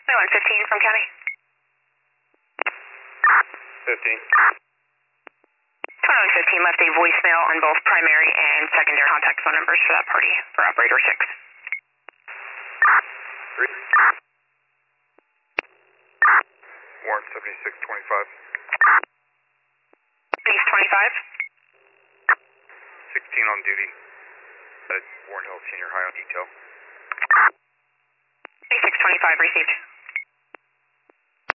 15 from county. 15. 15 left a voicemail on both primary and secondary contact phone numbers for that party for operator 6. 3. Warrant 7625. 25. 16 on duty at Warren Hill Senior High on detail. 2625 received.